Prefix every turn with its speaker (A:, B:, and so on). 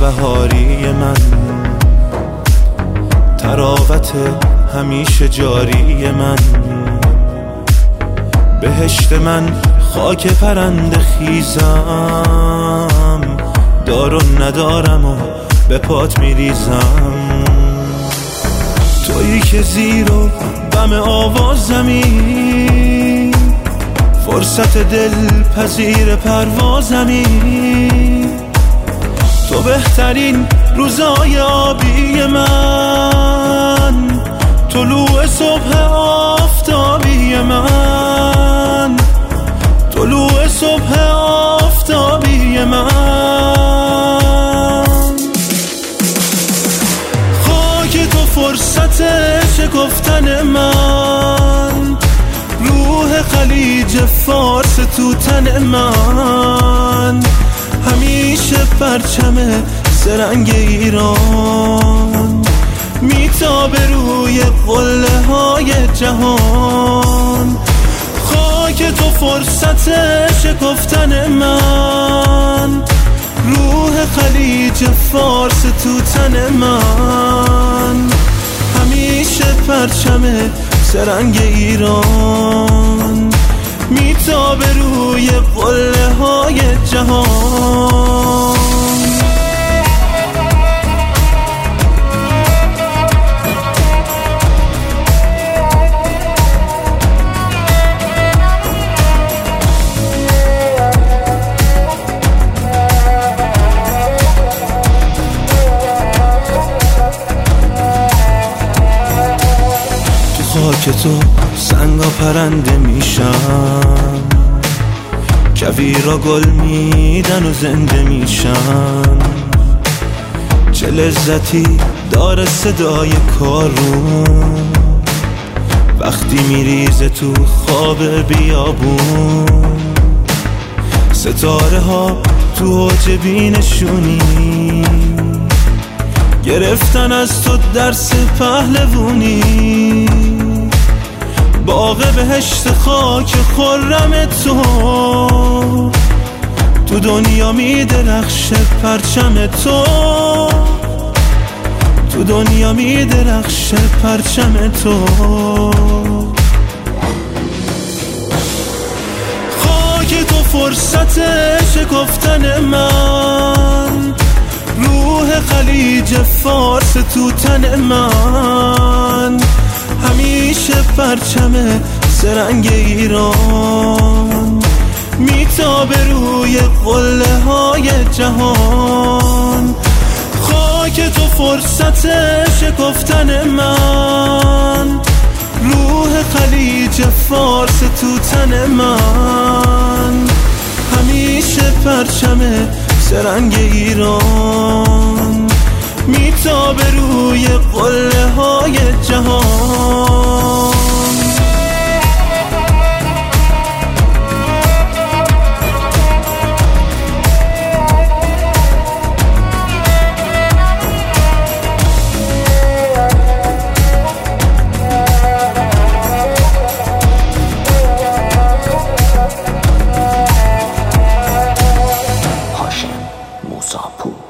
A: بهاری من، تراوت همیشه جاری من، بهشت من خاک پرنده خیزم، دار و ندارم و به پات میریزم. تویی که زیر و بم آوازمی، فرصت دل پذیر پروازمی، تو بهترین روزای آبی من، طلوع صبح آفتابی من، طلوع صبح آفتابی من. خاک تو فرصت شکفتن من، روح خلیج فارس تو تن من، همیشه پرچم سرنگ ایران میتابه روی قله های جهان. خاک تو فرصت شکفتن من، روح خلیج فارس تو تن من، همیشه پرچم سرنگ ایران میتابه روی قله های جهان. خاک تو سنگا پرنده میشن، کویرا گل میدن و زنده میشن. چه لذتی داره صدای کارون وقتی میریزه تو خواب بیابون. ستاره ها تو اوج بینشونی، گرفتن از تو درس پهلوونی. باغ بهشت خاک خرم تو دنیا میدرخشه پرچم تو، تو دنیا میدرخشه پرچم تو. خاک تو فرصت شکفتن من، روح خلیج فارس تو تن من، همیشه پرچم سرنگ ایران میتابه روی قله های جهان. خاک تو فرصت شکفتن من، روح خلیج فارس تو تن من، همیشه پرچم سرنگ ایران میتابه روی قله های جهان.
B: هاشم موساپور.